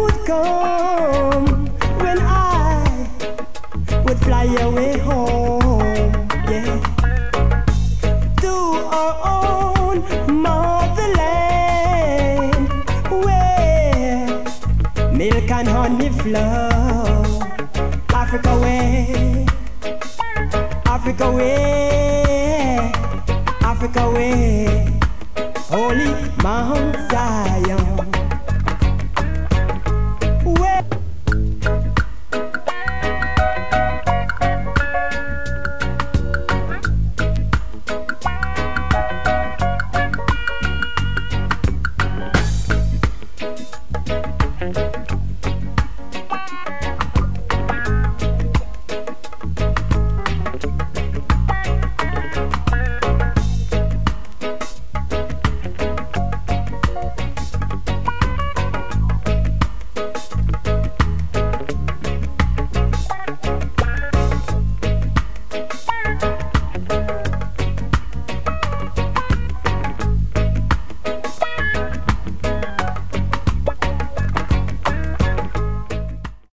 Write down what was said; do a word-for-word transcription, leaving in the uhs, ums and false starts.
would come when I would fly away home, yeah, to our own motherland, where milk and honey flow. Africa way, Africa way, Africa way, holy Mount Zion.